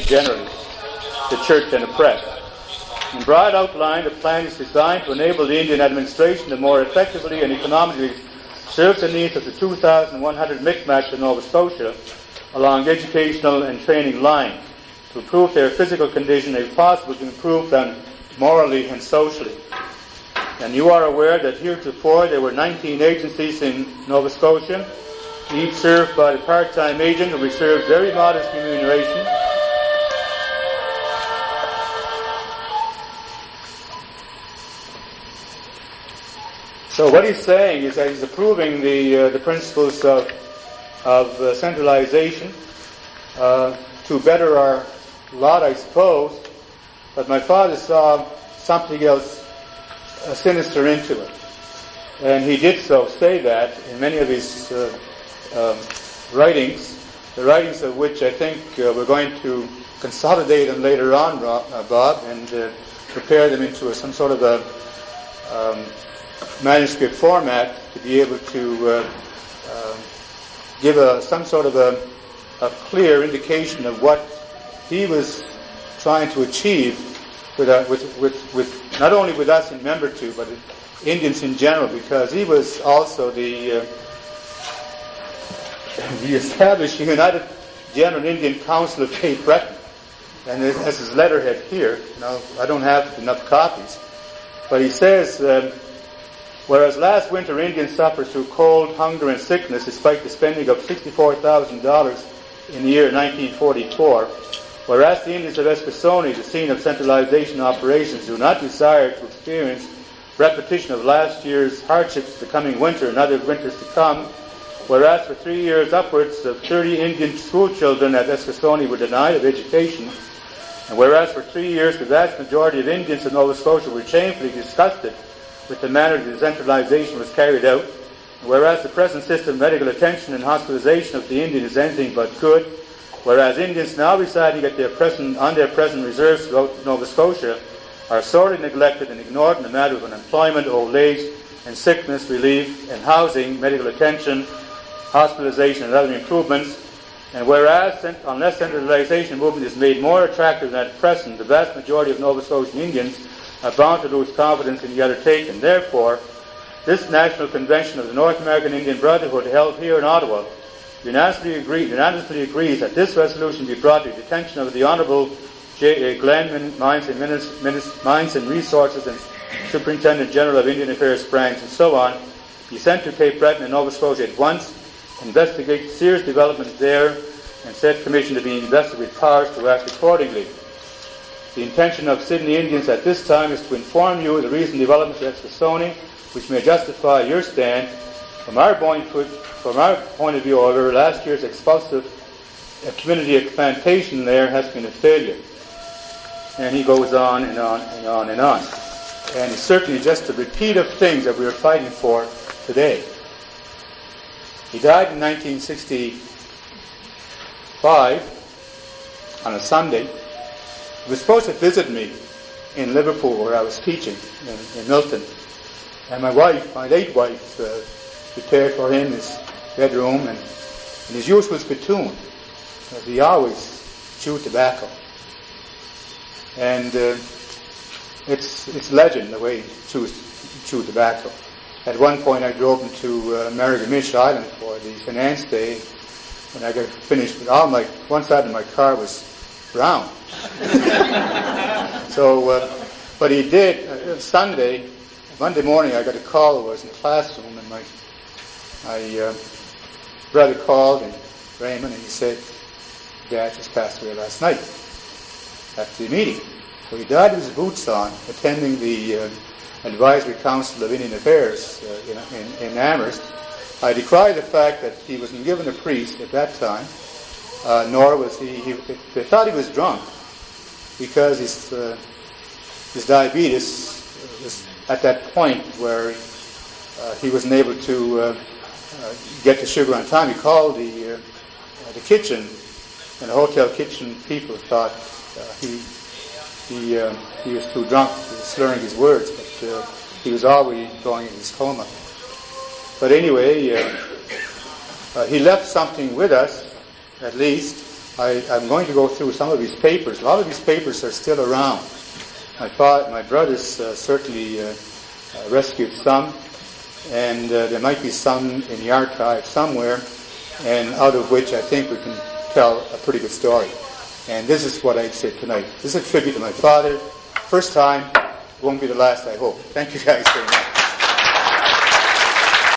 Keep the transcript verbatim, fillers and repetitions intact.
generally, the church and the press. In broad outline, the plan is designed to enable the Indian administration to more effectively and economically serve the needs of the two thousand one hundred Mi'kmaq in Nova Scotia along educational and training lines, to improve their physical condition and, if possible, to improve them morally and socially. And you are aware that heretofore there were nineteen agencies in Nova Scotia, each served by the part-time agent who received very modest remuneration. So what he's saying is that he's approving the uh, the principles of of uh, centralization uh, to better our lot, I suppose. But my father saw something else uh, sinister into it, and he did so say that in many of his uh, um, writings, the writings of which I think uh, we're going to consolidate them later on, Rob, uh, Bob, and uh, prepare them into a, some sort of a um, manuscript format to be able to uh, uh, give a, some sort of a, a clear indication of what he was trying to achieve with, uh, with, with, with not only with us in Membertou, but Indians in general, because he was also the uh, the established United General Indian Council of Cape Breton, and it has his letterhead here. Now I don't have enough copies, but he says. Uh, Whereas last winter Indians suffered through cold, hunger, and sickness despite the spending of sixty-four thousand dollars in the year nineteen forty-four, whereas the Indians of Eskasoni, the scene of centralization operations, do not desire to experience repetition of last year's hardships the coming winter and other winters to come, whereas for three years upwards of thirty Indian school children at Eskasoni were denied of education, and whereas for three years the vast majority of Indians of Nova Scotia were shamefully disgusted with the manner the decentralization was carried out, whereas the present system of medical attention and hospitalization of the Indian is anything but good, whereas Indians now residing at their present, on their present reserves throughout Nova Scotia are sorely neglected and ignored in the matter of unemployment, old age, and sickness relief, and housing, medical attention, hospitalization, and other improvements, and whereas, unless centralization movement is made more attractive than at present, the vast majority of Nova Scotian Indians are bound to lose confidence in the undertaking. Therefore, this National Convention of the North American Indian Brotherhood held here in Ottawa unanimously, agree, unanimously agrees that this resolution be brought to the attention of the Honourable J A Glenn, Mines and, Minis, Mines and Resources and Superintendent General of Indian Affairs branch, and so on, be sent to Cape Breton and Nova Scotia at once, investigate serious developments there, and said commission to be invested with powers to act accordingly. The intention of Sydney Indians at this time is to inform you of the recent developments at Eskasoni, which may justify your stand. From our point, from our point of view, however, last year's expulsive uh, community explantation there has been a failure. And he goes on and on and on and on. And it's certainly just a repeat of things that we are fighting for today. He died in nineteen sixty-five on a Sunday. He was supposed to visit me in Liverpool, where I was teaching in, in Milton. And my wife, my late wife, uh, prepared for him his bedroom and, and his usual spittoon, because he always chewed tobacco. And uh, it's it's legend the way he chews chewed tobacco. At one point, I drove him to uh, Marigamish Island for the finance day. When I got finished with all my one side of my car was brown. so, uh, but he did, uh, Sunday, Monday morning, I got a call. I was in the classroom, and my my uh, brother called, and Raymond, and he said, Dad just passed away last night at the meeting. So he died with his boots on, attending the uh, Advisory Council of Indian Affairs uh, in, in, in Amherst. I decry the fact that he wasn't given a priest at that time, uh, nor was he, he, they thought he was drunk, because his, uh, his diabetes was at that point where uh, he wasn't able to uh, uh, get the sugar on time. He called the, uh, the kitchen, and the hotel kitchen people thought uh, he he uh, he was too drunk, he was slurring his words, but uh, he was already going in his coma. But anyway, uh, uh, he left something with us, at least, I, I'm going to go through some of these papers. A lot of these papers are still around. My father, my brothers uh, certainly uh, uh, rescued some, and uh, there might be some in the archive somewhere, and out of which I think we can tell a pretty good story. And this is what I'd say tonight. This is a tribute to my father. First time, won't be the last, I hope. Thank you guys very much.